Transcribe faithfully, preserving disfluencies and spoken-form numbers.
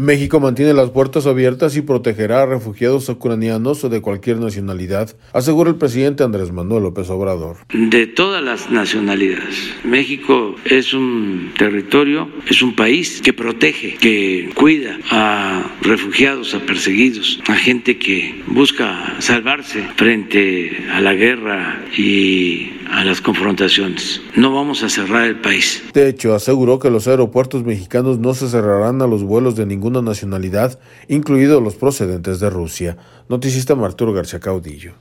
México mantiene las puertas abiertas y protegerá a refugiados ucranianos o de cualquier nacionalidad, asegura el presidente Andrés Manuel López Obrador. De todas las nacionalidades. México es un territorio, es un país que protege, que cuida a refugiados, a perseguidos, a gente que busca salvarse frente a la guerra y a las confrontaciones. No vamos a cerrar el país. De hecho, aseguró que los aeropuertos mexicanos no se cerrarán a los vuelos de ninguna nacionalidad, incluidos los procedentes de Rusia. Noticista Arturo García Caudillo.